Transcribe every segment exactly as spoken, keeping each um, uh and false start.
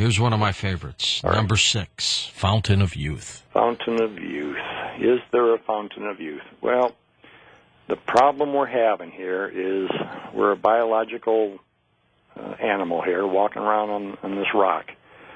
Here's one of my favorites. All right. Number six, Fountain of Youth. Fountain of Youth. Is there a Fountain of Youth? Well, the problem we're having here is we're a biological uh, animal here walking around on, on this rock.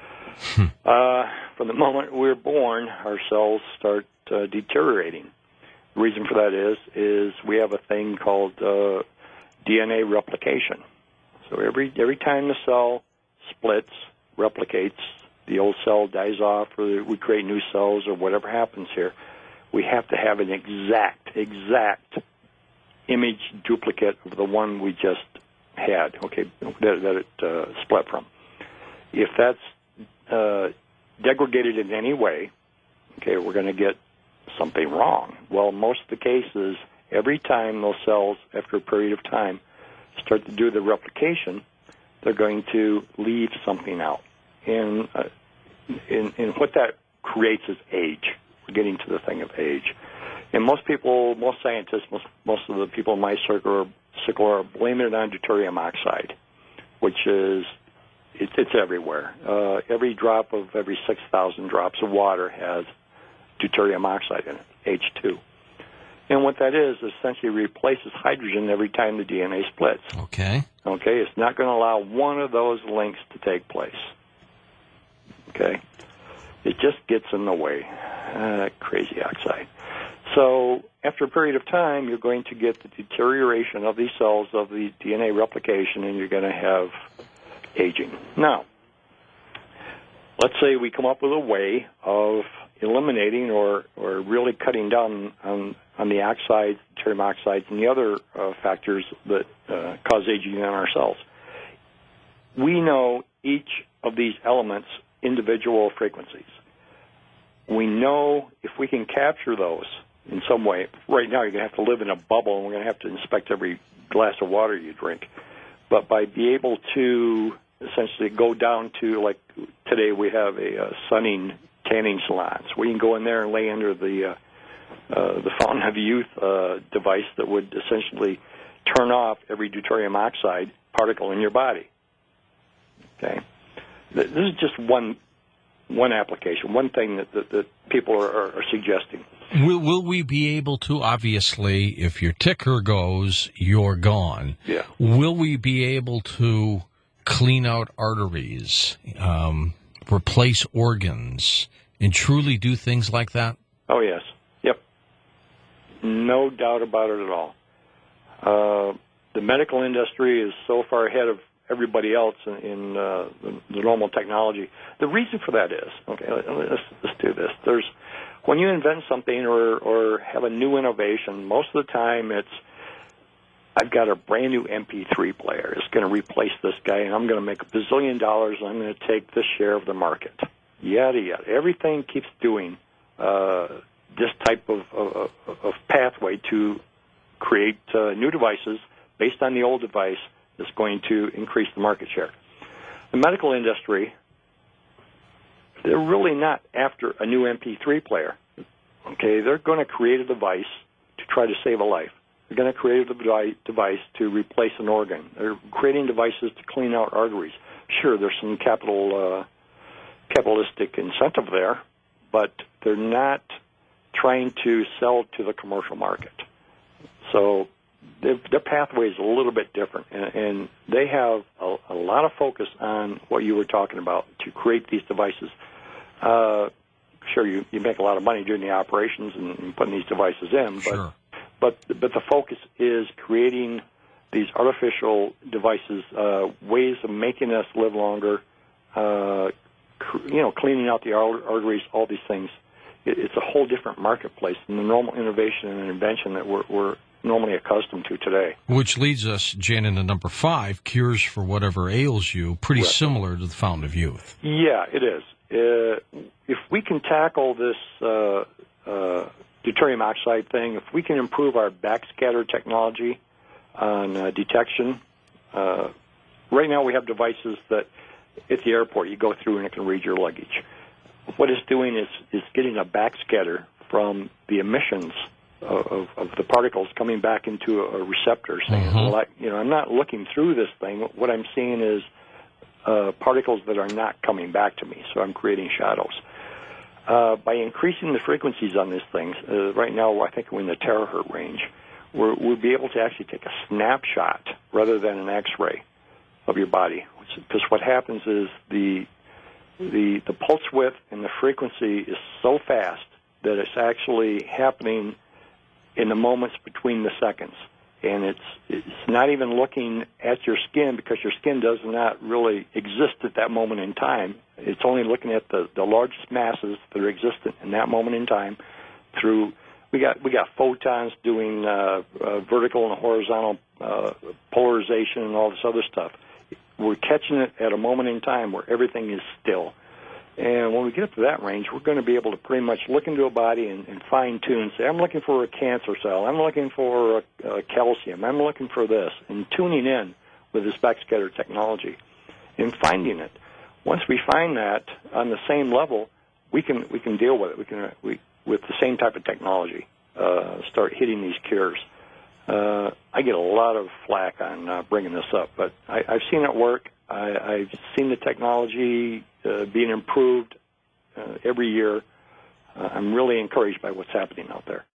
uh, from the moment we're born, our cells start uh, deteriorating. The reason for that is is we have a thing called uh, D N A replication. So every every time the cell splits, replicates, the old cell dies off, or we create new cells, or whatever happens here, we have to have an exact, exact image duplicate of the one we just had, okay, that, that it uh, split from. If that's uh, degraded in any way, okay, we're going to get something wrong. Well, most of the cases, every time those cells, after a period of time, start to do the replication, they're going to leave something out. And, uh, and, and what that creates is age. We're getting to the thing of age. And most people, most scientists, most, most of the people in my circle are, circle are blaming it on deuterium oxide, which is, it's, it's everywhere. Uh, every drop of every six thousand drops of water has deuterium oxide in it, H two. And what that is, essentially replaces hydrogen every time the D N A splits. Okay. Okay, it's not going to allow one of those links to take place. Okay? It just gets in the way. Uh, crazy oxide. So after a period of time, you're going to get the deterioration of these cells, of the D N A replication, and you're going to have aging. Now, let's say we come up with a way of eliminating or, or really cutting down on, on the oxides, deuterium oxides, and the other uh, factors that uh, cause aging in our cells. We know each of these elements' individual frequencies. We know if we can capture those in some way. Right now, you're going to have to live in a bubble, and we're going to have to inspect every glass of water you drink. But by being able to essentially go down to, like today we have a, a sunning tanning salons. We can go in there and lay under the uh, uh, the Fountain of Youth uh, device that would essentially turn off every deuterium oxide particle in your body. Okay, this is just one one application, one thing that, that, that people are, are, are suggesting. Will, will we be able to, obviously, if your ticker goes, you're gone. Yeah. Will we be able to clean out arteries, um, replace organs, and truly do things like that? Oh, yes. Yep. No doubt about it at all. Uh, the medical industry is so far ahead of everybody else in, in uh, the, the normal technology. The reason for that is, okay, let's, let's do this. There's, when you invent something or, or have a new innovation, most of the time it's, I've got a brand new M P three player. It's going to replace this guy, and I'm going to make a bazillion dollars, and I'm going to take this share of the market. Yada, yada. Everything keeps doing uh, this type of, of, of pathway to create uh, new devices based on the old device that's going to increase the market share. The medical industry, they're really not after a new M P three player. Okay, they're going to create a device to try to save a life. They're going to create a device to replace an organ. They're creating devices to clean out arteries. Sure, there's some capital, uh, capitalistic incentive there, but they're not trying to sell to the commercial market. So their, their pathway is a little bit different, and, and they have a, a lot of focus on what you were talking about, to create these devices. Uh, sure, you, you make a lot of money doing the operations and, and putting these devices in, but Sure. But but the focus is creating these artificial devices, uh, ways of making us live longer, uh, cr- you know, cleaning out the arteries, all these things. It, it's a whole different marketplace than the normal innovation and invention that we're, we're normally accustomed to today. Which leads us, Jan, into number five, cures for whatever ails you, pretty Right. similar to the Fountain of Youth. Yeah, it is. Uh, if we can tackle this uh, uh, deuterium oxide thing, if we can improve our backscatter technology on uh, detection, uh, right now we have devices that at the airport you go through and it can read your luggage. What it's doing is, is getting a backscatter from the emissions of, of the particles coming back into a receptor, saying, Mm-hmm. well, I, you know, I'm not looking through this thing. What I'm seeing is uh, particles that are not coming back to me, so I'm creating shadows. Uh, by increasing the frequencies on these things, uh, right now I think we're in the terahertz range, we're, we'll be able to actually take a snapshot rather than an X-ray of your body. Because what happens is the, the, the pulse width and the frequency is so fast that it's actually happening in the moments between the seconds. And it's it's not even looking at your skin, because your skin does not really exist at that moment in time. It's only looking at the, the largest masses that are existent in that moment in time. Through we got we got photons doing uh, uh, vertical and horizontal uh, polarization and all this other stuff. We're catching it at a moment in time where everything is still. And when we get up to that range, we're going to be able to pretty much look into a body and, and fine-tune, say, I'm looking for a cancer cell, I'm looking for a, a calcium, I'm looking for this, and tuning in with this backscatter technology and finding it. Once we find that on the same level, we can we can deal with it. We can we with the same type of technology uh, start hitting these cures. Uh, I get a lot of flack on uh, bringing this up, but I, I've seen it work. I, I've seen the technology uh, being improved uh, every year. Uh, I'm really encouraged by what's happening out there.